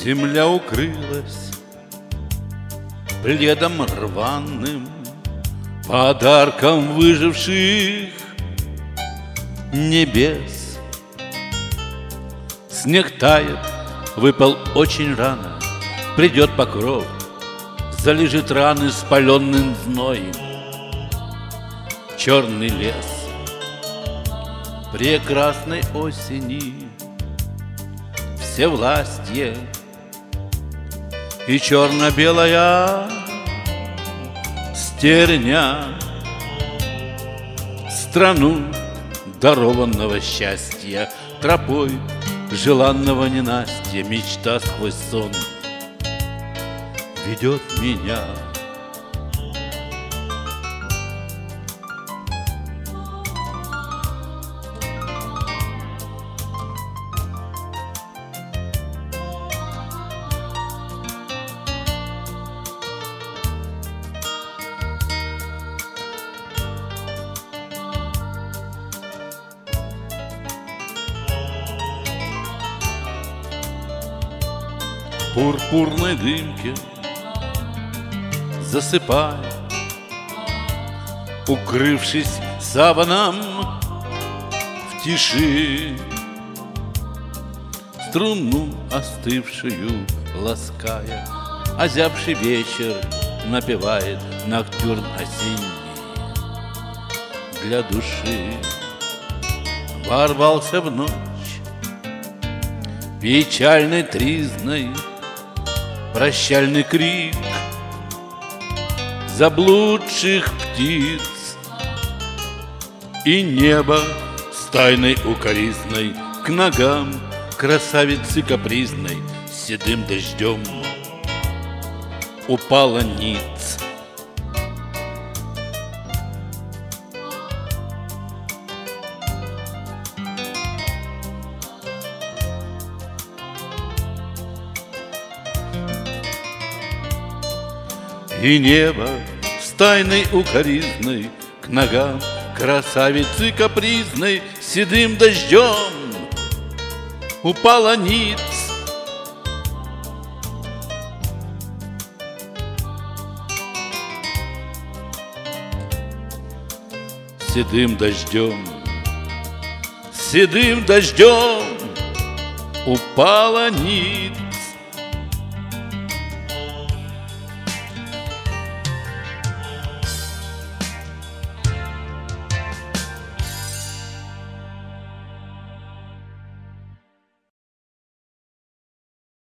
Земля укрылась пледом рваным, подарком выживших небес. Снег тает, выпал очень рано, придет покров, залежит раны спаленным зноем. Черный лес прекрасной осени, всевластье и черно-белая стерня, страну дарованного счастья, тропой желанного ненастья, мечта сквозь сон ведет меня. В пурпурной дымке засыпая, укрывшись саваном в тиши, струну остывшую лаская, озябший вечер напевает ноктюрн осенний для души. Ворвался в ночь печальной тризной прощальный крик заблудших птиц, и небо с тайной укоризной к ногам красавицы капризной с седым дождем упала ниц. И небо с тайной укоризной к ногам красавицы капризной с седым дождем упала ниц. Седым дождем упала ниц.